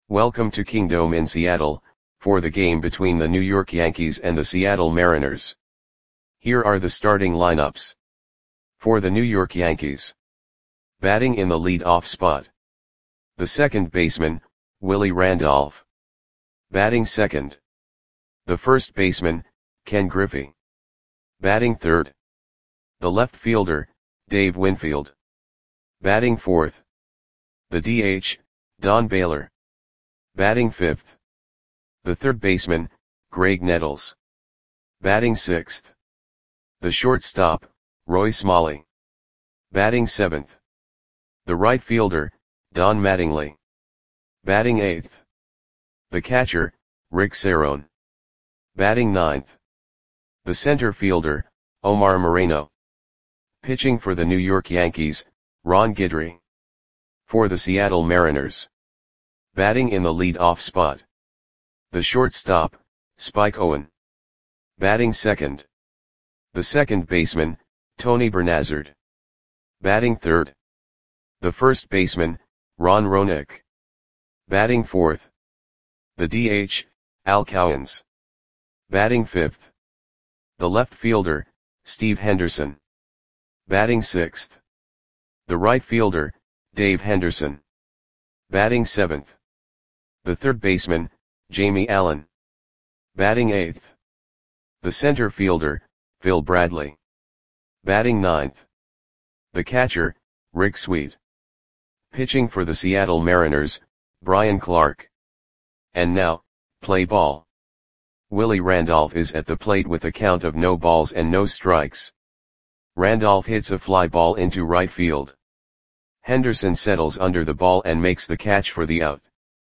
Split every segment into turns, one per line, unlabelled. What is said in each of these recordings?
Welcome to Kingdome in Seattle, for the game between the New York Yankees and the Seattle Mariners. Here are the starting lineups. For the New York Yankees. Batting in the lead-off spot. The second baseman, Willie Randolph. Batting second. The first baseman, Ken Griffey. Batting third. The left fielder, Dave Winfield. Batting fourth. The DH, Don Baylor. Batting fifth. The third baseman, Graig Nettles. Batting sixth. The shortstop, Roy Smalley. Batting seventh. The right fielder, Don Mattingly. Batting eighth. The catcher, Rick Cerone. Batting ninth. The center fielder, Omar Moreno. Pitching for the New York Yankees, Ron Guidry. For the Seattle Mariners. Batting in the lead-off spot. The shortstop, Spike Owen. Batting second. The second baseman, Tony Bernazard. Batting third. The first baseman, Ron Roenick. Batting fourth. The DH, Al Cowens. Batting fifth. The left fielder, Steve Henderson. Batting sixth. The right fielder, Dave Henderson. Batting seventh. The third baseman, Jamie Allen. Batting eighth. The center fielder, Phil Bradley. Batting ninth. The catcher, Rick Sweet. Pitching for the Seattle Mariners, Brian Clark. And now, play ball. Willie Randolph is at the plate with a count of no balls and no strikes. Randolph hits a fly ball into right field. Henderson settles under the ball and makes the catch for the out.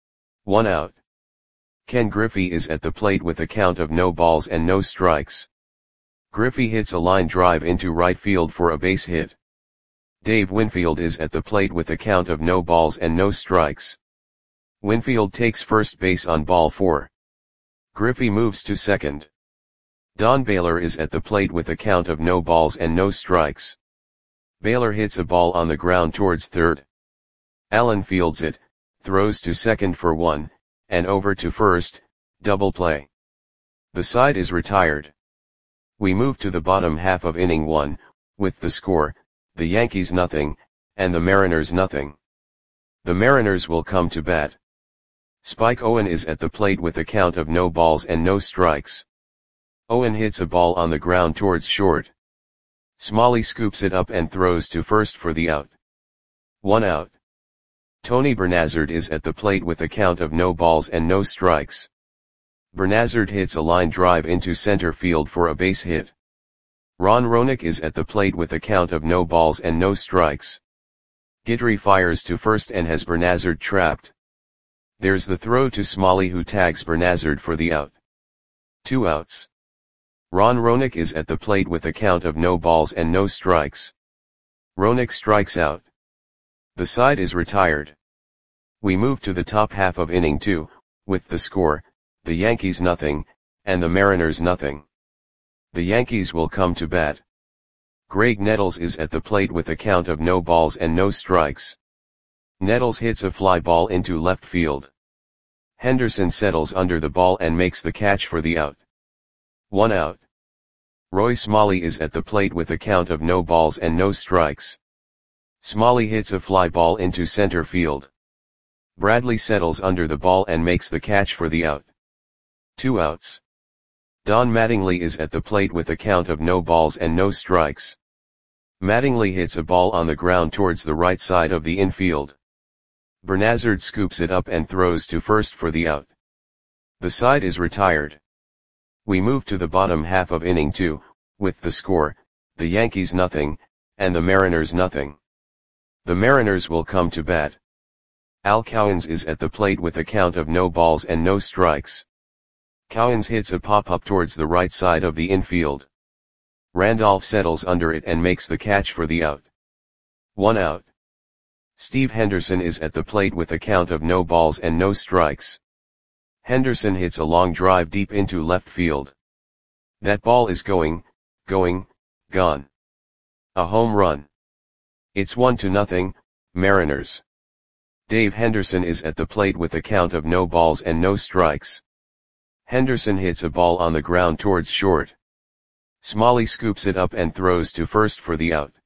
1 out. Ken Griffey is at the plate with a count of no balls and no strikes. Griffey hits a line drive into right field for a base hit. Dave Winfield is at the plate with a count of no balls and no strikes. Winfield takes first base on ball 4. Griffey moves to second. Don Baylor is at the plate with a count of no balls and no strikes. Baylor hits a ball on the ground towards third. Allen fields it, throws to second for 1, and over to first, double play. The side is retired. We move to the bottom half of inning 1, with the score, the Yankees nothing, and the Mariners nothing. The Mariners will come to bat. Spike Owen is at the plate with a count of no balls and no strikes. Owen hits a ball on the ground towards short. Smalley scoops it up and throws to first for the out. 1 out. Tony Bernazard is at the plate with a count of no balls and no strikes. Bernazard hits a line drive into center field for a base hit. Ron Roenick is at the plate with a count of no balls and no strikes. Guidry fires to first and has Bernazard trapped. There's the throw to Smalley, who tags Bernazard for the out. 2 outs. Ron Roenick is at the plate with a count of no balls and no strikes. Roenick strikes out. The side is retired. We move to the top half of inning 2, with the score, the Yankees nothing, and the Mariners nothing. The Yankees will come to bat. Graig Nettles is at the plate with a count of no balls and no strikes. Nettles hits a fly ball into left field. Henderson settles under the ball and makes the catch for the out. 1 out. Roy Smalley is at the plate with a count of no balls and no strikes. Smalley hits a fly ball into center field. Bradley settles under the ball and makes the catch for the out. 2 outs. Don Mattingly is at the plate with a count of no balls and no strikes. Mattingly hits a ball on the ground towards the right side of the infield. Bernazard scoops it up and throws to first for the out. The side is retired. We move to the bottom half of inning 2, with the score, the Yankees nothing, and the Mariners nothing. The Mariners will come to bat. Al Cowens is at the plate with a count of no balls and no strikes. Cowens hits a pop-up towards the right side of the infield. Randolph settles under it and makes the catch for the out. 1 out. Steve Henderson is at the plate with a count of no balls and no strikes. Henderson hits a long drive deep into left field. That ball is gone. A home run. It's 1-0, Mariners. Dave Henderson is at the plate with a count of no balls and no strikes. Henderson hits a ball on the ground towards short. Smalley scoops it up and throws to first for the out.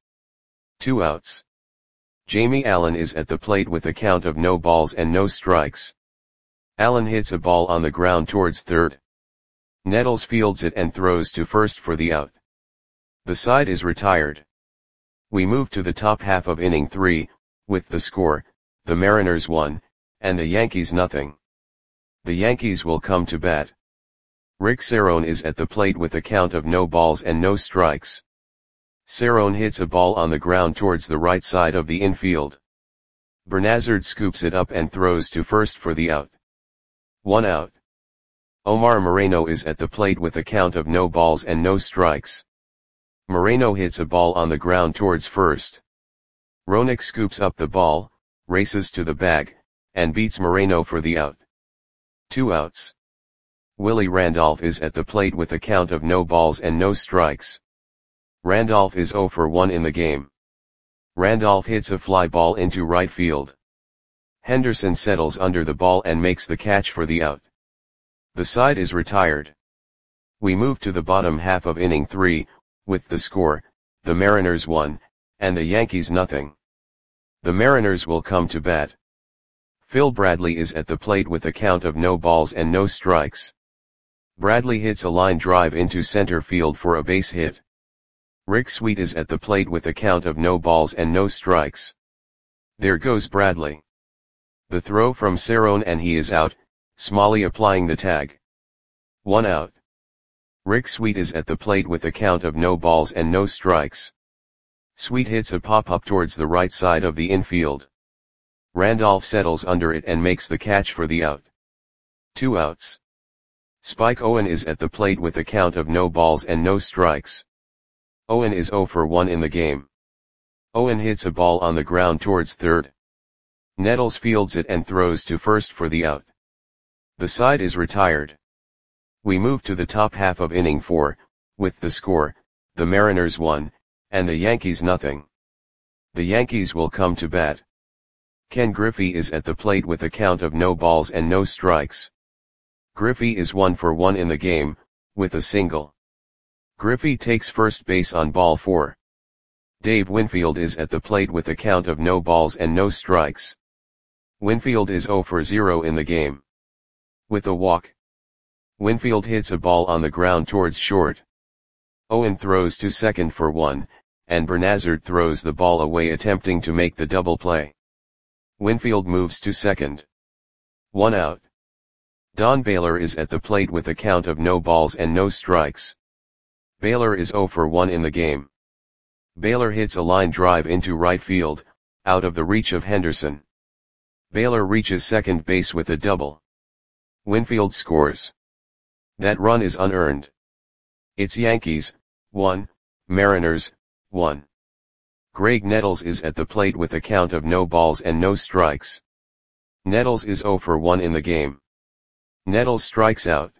2 outs. Jamie Allen is at the plate with a count of no balls and no strikes. Allen hits a ball on the ground towards third. Nettles fields it and throws to first for the out. The side is retired. We move to the top half of inning 3, with the score, the Mariners 1, and the Yankees nothing. The Yankees will come to bat. Rick Cerone is at the plate with a count of no balls and no strikes. Cerone hits a ball on the ground towards the right side of the infield. Bernazard scoops it up and throws to first for the out. 1 out. Omar Moreno is at the plate with a count of no balls and no strikes. Moreno hits a ball on the ground towards first. Roenick scoops up the ball, races to the bag, and beats Moreno for the out. 2 outs. Willie Randolph is at the plate with a count of no balls and no strikes. Randolph is 0 for 1 in the game. Randolph hits a fly ball into right field. Henderson settles under the ball and makes the catch for the out. The side is retired. We move to the bottom half of inning 3, with the score, the Mariners 1, and the Yankees nothing. The Mariners will come to bat. Phil Bradley is at the plate with a count of no balls and no strikes. Bradley hits a line drive into center field for a base hit. Rick Sweet is at the plate with a count of no balls and no strikes. There goes Bradley. The throw from Cerone and he is out, Smalley applying the tag. 1 out. Rick Sweet is at the plate with a count of no balls and no strikes. Sweet hits a pop-up towards the right side of the infield. Randolph settles under it and makes the catch for the out. 2 outs. Spike Owen is at the plate with a count of no balls and no strikes. Owen is 0 for 1 in the game. Owen hits a ball on the ground towards third. Nettles fields it and throws to first for the out. The side is retired. We move to the top half of inning 4, with the score, the Mariners 1, and the Yankees nothing. The Yankees will come to bat. Ken Griffey is at the plate with a count of no balls and no strikes. Griffey is 1 for 1 in the game, with a single. Griffey takes first base on ball 4. Dave Winfield is at the plate with a count of no balls and no strikes. Winfield is 0 for 0 in the game. With a walk. Winfield hits a ball on the ground towards short. Owen throws to second for 1, and Bernazard throws the ball away attempting to make the double play. Winfield moves to second. 1 out. Don Baylor is at the plate with a count of no balls and no strikes. Baylor is 0 for 1 in the game. Baylor hits a line drive into right field, out of the reach of Henderson. Baylor reaches second base with a double. Winfield scores. That run is unearned. It's Yankees, 1, Mariners, 1. Greg Nettles is at the plate with a count of no balls and no strikes. Nettles is 0 for 1 in the game. Nettles strikes out.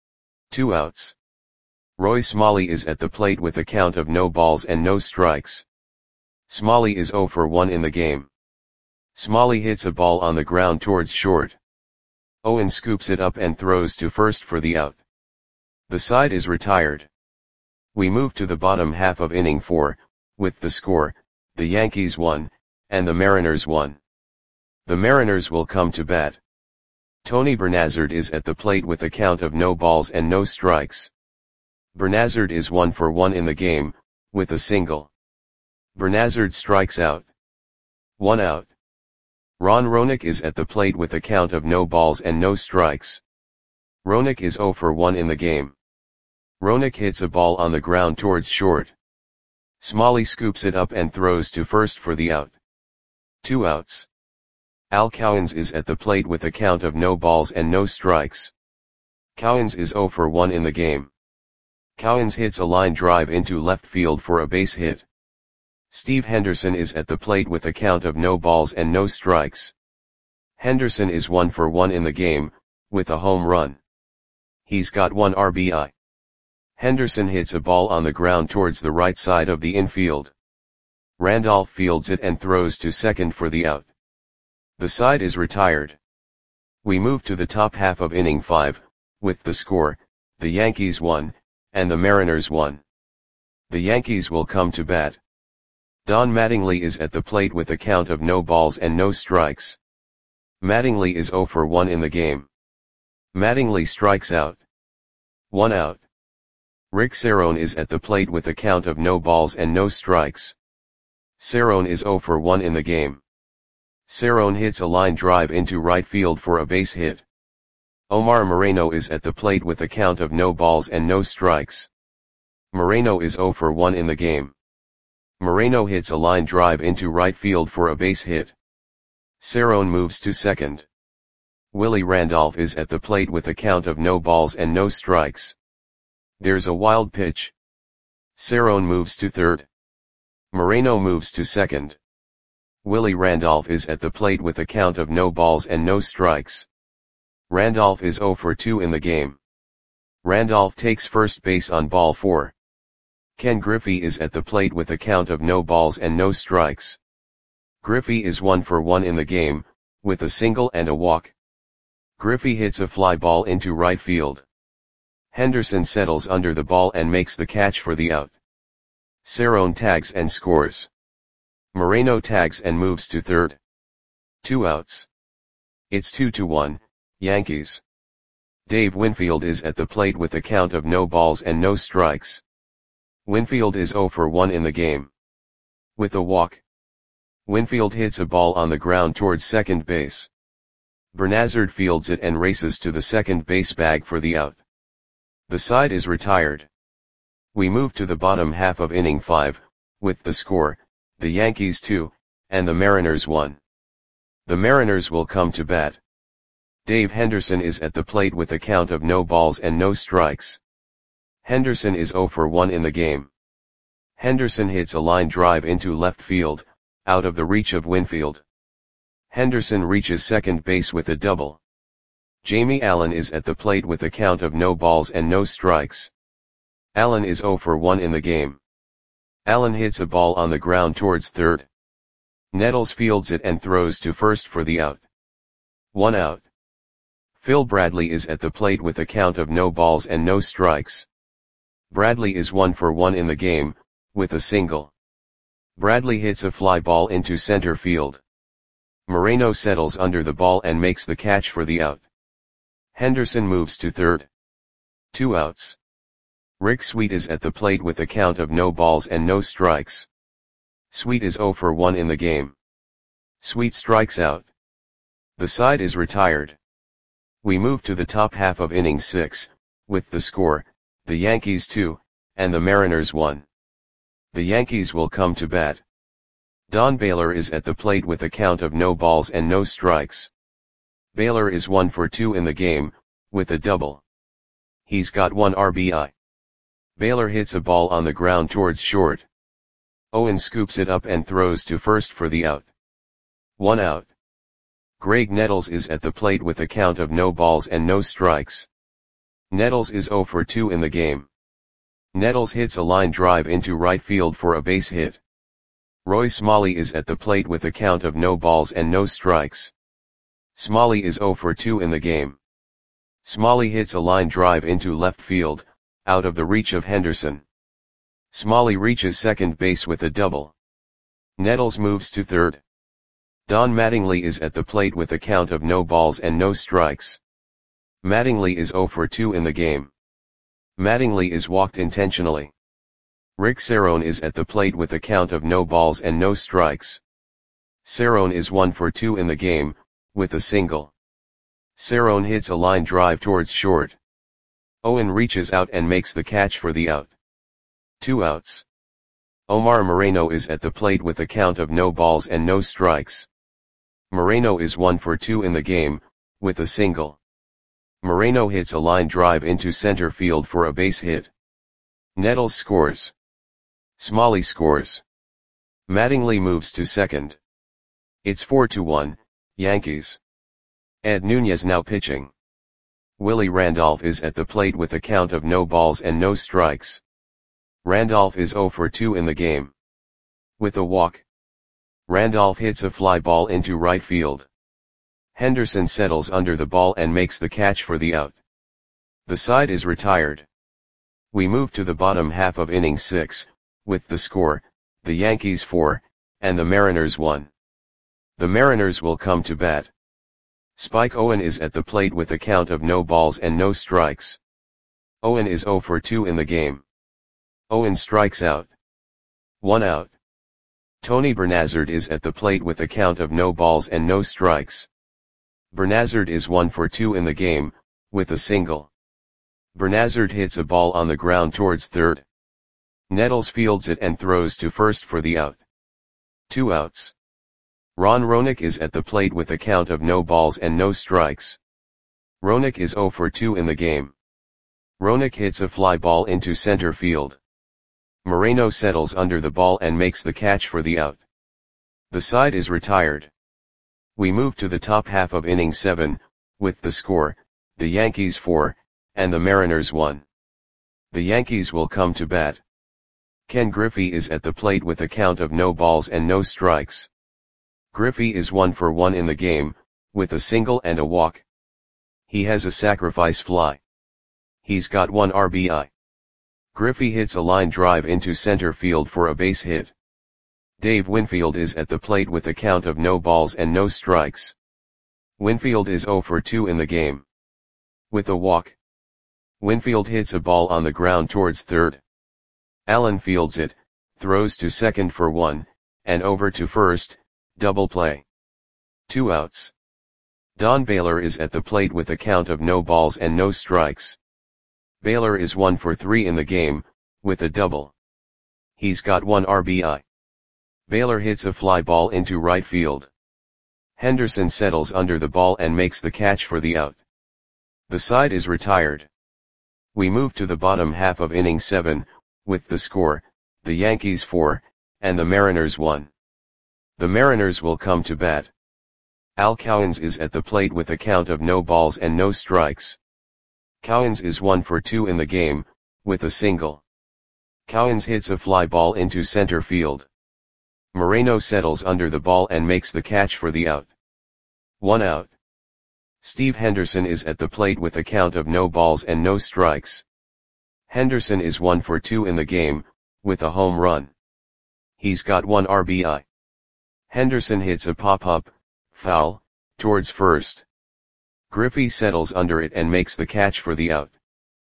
2 outs. Roy Smalley is at the plate with a count of no balls and no strikes. Smalley is 0 for 1 in the game. Smalley hits a ball on the ground towards short. Owen scoops it up and throws to first for the out. The side is retired. We move to the bottom half of inning 4, with the score, the Yankees 1, and the Mariners 1. The Mariners will come to bat. Tony Bernazard is at the plate with a count of no balls and no strikes. Bernazard is 1 for 1 in the game, with a single. Bernazard strikes out. 1 out. Ron Roenick is at the plate with a count of no balls and no strikes. Roenick is 0 for 1 in the game. Roenick hits a ball on the ground towards short. Smalley scoops it up and throws to first for the out. 2 outs. Al Cowens is at the plate with a count of no balls and no strikes. Cowens is 0 for 1 in the game. Cowens hits a line drive into left field for a base hit. Steve Henderson is at the plate with a count of no balls and no strikes. Henderson is 1 for 1 in the game, with a home run. He's got 1 RBI. Henderson hits a ball on the ground towards the right side of the infield. Randolph fields it and throws to second for the out. The side is retired. We move to the top half of inning 5, with the score, the Yankees 1, and the Mariners 1. The Yankees will come to bat. Don Mattingly is at the plate with a count of no balls and no strikes. Mattingly is 0 for 1 in the game. Mattingly strikes out. 1 out. Rick Cerone is at the plate with a count of no balls and no strikes. Cerone is 0 for 1 in the game. Cerone hits a line drive into right field for a base hit. Omar Moreno is at the plate with a count of no balls and no strikes. Moreno is 0 for 1 in the game. Moreno hits a line drive into right field for a base hit. Cerone moves to second. Willie Randolph is at the plate with a count of no balls and no strikes. There's a wild pitch. Cerone moves to third. Moreno moves to second. Willie Randolph is at the plate with a count of no balls and no strikes. Randolph is 0 for 2 in the game. Randolph takes first base on ball 4. Ken Griffey is at the plate with a count of no balls and no strikes. Griffey is 1 for 1 in the game, with a single and a walk. Griffey hits a fly ball into right field. Henderson settles under the ball and makes the catch for the out. Cerone tags and scores. Moreno tags and moves to third. 2 outs. It's 2-1, Yankees. Dave Winfield is at the plate with a count of no balls and no strikes. Winfield is 0 for 1 in the game. With a walk. Winfield hits a ball on the ground towards second base. Bernazard fields it and races to the second base bag for the out. The side is retired. We move to the bottom half of inning 5, with the score, the Yankees 2, and the Mariners 1. The Mariners will come to bat. Dave Henderson is at the plate with a count of no balls and no strikes. Henderson is 0 for 1 in the game. Henderson hits a line drive into left field, out of the reach of Winfield. Henderson reaches second base with a double. Jamie Allen is at the plate with a count of no balls and no strikes. Allen is 0 for 1 in the game. Allen hits a ball on the ground towards third. Nettles fields it and throws to first for the out. 1 out. Phil Bradley is at the plate with a count of no balls and no strikes. Bradley is 1 for 1 in the game, with a single. Bradley hits a fly ball into center field. Moreno settles under the ball and makes the catch for the out. Henderson moves to third. 2 outs. Rick Sweet is at the plate with a count of no balls and no strikes. Sweet is 0 for 1 in the game. Sweet strikes out. The side is retired. We move to the top half of inning 6, with the score, the Yankees 2, and the Mariners 1. The Yankees will come to bat. Don Baylor is at the plate with a count of no balls and no strikes. Baylor is 1 for 2 in the game, with a double. He's got 1 RBI. Baylor hits a ball on the ground towards short. Owen scoops it up and throws to first for the out. 1 out. Greg Nettles is at the plate with a count of no balls and no strikes. Nettles is 0 for 2 in the game. Nettles hits a line drive into right field for a base hit. Roy Smalley is at the plate with a count of no balls and no strikes. Smalley is 0 for 2 in the game. Smalley hits a line drive into left field, out of the reach of Henderson. Smalley reaches second base with a double. Nettles moves to third. Don Mattingly is at the plate with a count of no balls and no strikes. Mattingly is 0 for 2 in the game. Mattingly is walked intentionally. Rick Cerone is at the plate with a count of no balls and no strikes. Cerone is 1 for 2 in the game, with a single. Cerone hits a line drive towards short. Owen reaches out and makes the catch for the out. 2 outs. Omar Moreno is at the plate with a count of no balls and no strikes. Moreno is 1 for 2 in the game, with a single. Moreno hits a line drive into center field for a base hit. Nettles scores. Smalley scores. Mattingly moves to second. It's 4-1, Yankees. Ed Nunez now pitching. Willie Randolph is at the plate with a count of no balls and no strikes. Randolph is 0 for 2 in the game. With a walk. Randolph hits a fly ball into right field. Henderson settles under the ball and makes the catch for the out. The side is retired. We move to the bottom half of inning 6, with the score, the Yankees 4, and the Mariners 1. The Mariners will come to bat. Spike Owen is at the plate with a count of no balls and no strikes. Owen is 0 for 2 in the game. Owen strikes out. 1 out. Tony Bernazard is at the plate with a count of no balls and no strikes. Bernazard is 1 for 2 in the game, with a single. Bernazard hits a ball on the ground towards third. Nettles fields it and throws to first for the out. 2 outs. Ron Roenick is at the plate with a count of no balls and no strikes. Roenick is 0 for 2 in the game. Roenick hits a fly ball into center field. Moreno settles under the ball and makes the catch for the out. The side is retired. We move to the top half of inning 7, with the score, the Yankees 4, and the Mariners 1. The Yankees will come to bat. Ken Griffey is at the plate with a count of no balls and no strikes. Griffey is 1 for 1 in the game, with a single and a walk. He has a sacrifice fly. He's got 1 RBI. Griffey hits a line drive into center field for a base hit. Dave Winfield is at the plate with a count of no balls and no strikes. Winfield is 0 for 2 in the game. With a walk. Winfield hits a ball on the ground towards third. Allen fields it, throws to second for 1, and over to first, double play. 2 outs. Don Baylor is at the plate with a count of no balls and no strikes. Baylor is 1 for 3 in the game, with a double. He's got 1 RBI. Baylor hits a fly ball into right field. Henderson settles under the ball and makes the catch for the out. The side is retired. We move to the bottom half of inning 7, with the score, the Yankees 4, and the Mariners 1. The Mariners will come to bat. Al Cowens is at the plate with a count of no balls and no strikes. Cowens is 1 for 2 in the game, with a single. Cowens hits a fly ball into center field. Moreno settles under the ball and makes the catch for the out. 1 out. Steve Henderson is at the plate with a count of no balls and no strikes. Henderson is 1 for 2 in the game, with a home run. He's got 1 RBI. Henderson hits a pop-up, foul, towards first. Griffey settles under it and makes the catch for the out.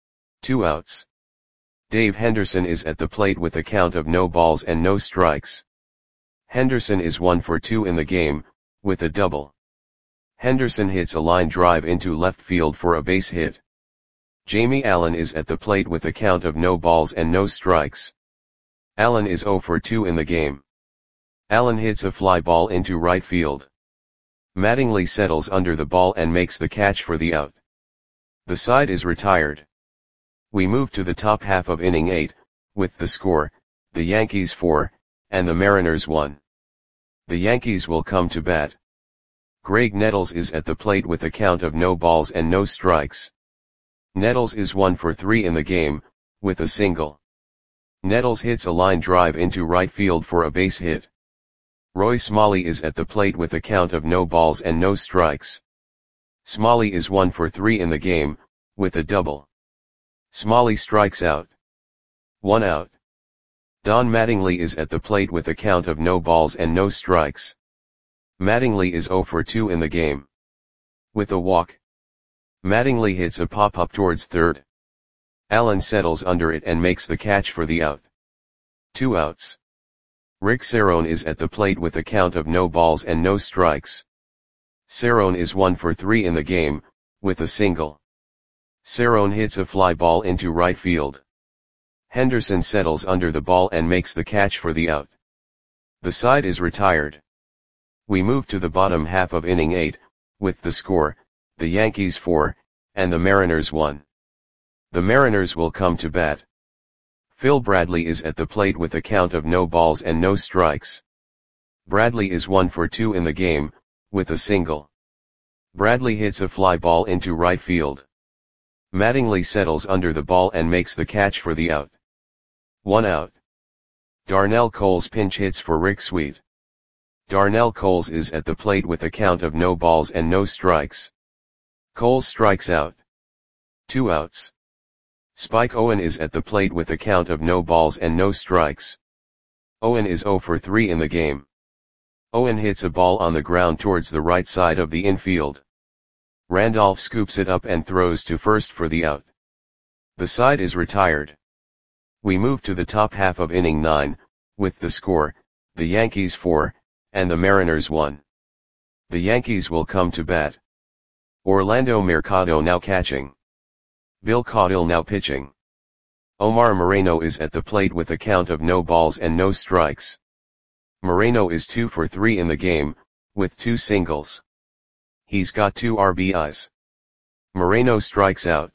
2 outs. Dave Henderson is at the plate with a count of no balls and no strikes. Henderson is 1 for 2 in the game, with a double. Henderson hits a line drive into left field for a base hit. Jamie Allen is at the plate with a count of no balls and no strikes. Allen is 0 for 2 in the game. Allen hits a fly ball into right field. Mattingly settles under the ball and makes the catch for the out. The side is retired. We move to the top half of inning 8, with the score, the Yankees 4, and the Mariners 1. The Yankees will come to bat. Greg Nettles is at the plate with a count of no balls and no strikes. Nettles is 1 for 3 in the game, with a single. Nettles hits a line drive into right field for a base hit. Roy Smalley is at the plate with a count of no balls and no strikes. Smalley is 1 for 3 in the game, with a double. Smalley strikes out. 1 out. Don Mattingly is at the plate with a count of no balls and no strikes. Mattingly is 0 for 2 in the game. With a walk. Mattingly hits a pop-up towards third. Allen settles under it and makes the catch for the out. 2 outs. Rick Cerrone is at the plate with a count of no balls and no strikes. Cerrone is 1 for 3 in the game, with a single. Cerrone hits a fly ball into right field. Henderson settles under the ball and makes the catch for the out. The side is retired. We move to the bottom half of inning 8, with the score, the Yankees 4, and the Mariners 1. The Mariners will come to bat. Phil Bradley is at the plate with a count of no balls and no strikes. Bradley is 1 for 2 in the game, with a single. Bradley hits a fly ball into right field. Mattingly settles under the ball and makes the catch for the out. 1 out. Darnell Coles pinch hits for Rick Sweet. Darnell Coles is at the plate with a count of no balls and no strikes. Coles strikes out. 2 outs. Spike Owen is at the plate with a count of no balls and no strikes. Owen is 0 for 3 in the game. Owen hits a ball on the ground towards the right side of the infield. Randolph scoops it up and throws to first for the out. The side is retired. We move to the top half of inning 9, with the score, the Yankees 4, and the Mariners 1. The Yankees will come to bat. Orlando Mercado now catching. Bill Caudill now pitching. Omar Moreno is at the plate with a count of no balls and no strikes. Moreno is 2 for 3 in the game, with 2 singles. He's got 2 RBIs. Moreno strikes out.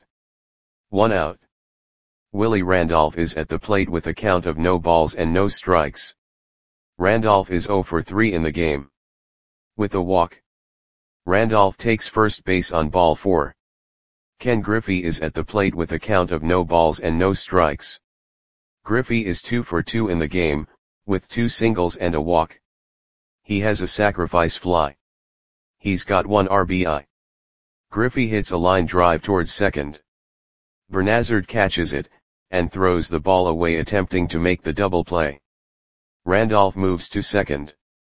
1 out. Willie Randolph is at the plate with a count of no balls and no strikes. Randolph is 0 for 3 in the game. With a walk. Randolph takes first base on ball 4. Ken Griffey is at the plate with a count of no balls and no strikes. Griffey is 2 for 2 in the game, with 2 singles and a walk. He has a sacrifice fly. He's got 1 RBI. Griffey hits a line drive towards second. Bernazard catches it, and throws the ball away attempting to make the double play. Randolph moves to second.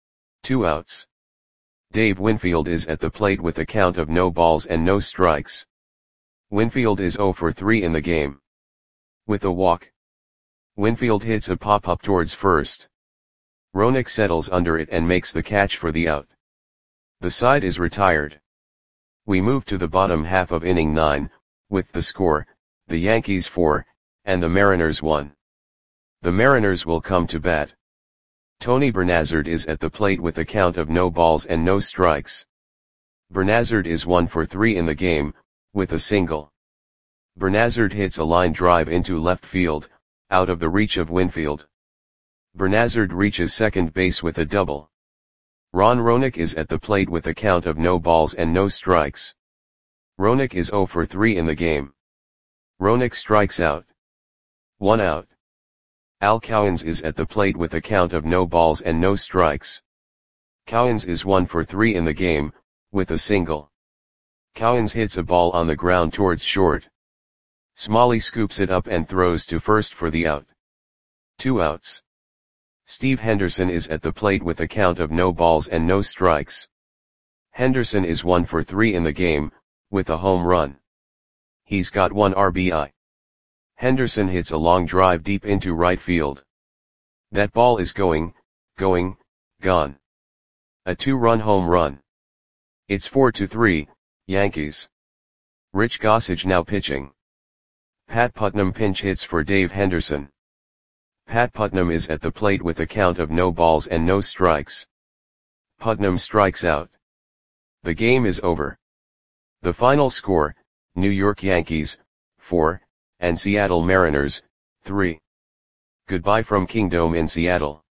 2 outs. Dave Winfield is at the plate with a count of no balls and no strikes. Winfield is 0 for 3 in the game. With a walk. Winfield hits a pop-up towards first. Roenick settles under it and makes the catch for the out. The side is retired. We move to the bottom half of inning 9, with the score, the Yankees 4, and the Mariners 1. The Mariners will come to bat. Tony Bernazard is at the plate with a count of no balls and no strikes. Bernazard is 1 for 3 in the game, with a single. Bernazard hits a line drive into left field, out of the reach of Winfield. Bernazard reaches second base with a double. Ron Roenick is at the plate with a count of no balls and no strikes. Roenick is 0 for 3 in the game. Roenick strikes out. 1 out. Al Cowens is at the plate with a count of no balls and no strikes. Cowens is 1 for 3 in the game, with a single. Cowens hits a ball on the ground towards short. Smalley scoops it up and throws to first for the out. 2 outs. Steve Henderson is at the plate with a count of no balls and no strikes. Henderson is 1 for 3 in the game, with a home run. He's got 1 RBI. Henderson hits a long drive deep into right field. That ball is gone. A 2-run home run. It's 4-3, Yankees. Rich Gossage now pitching. Pat Putnam pinch hits for Dave Henderson. Pat Putnam is at the plate with a count of no balls and no strikes. Putnam strikes out. The game is over. The final score, New York Yankees, 4, and Seattle Mariners, 3. Goodbye from Kingdome in Seattle.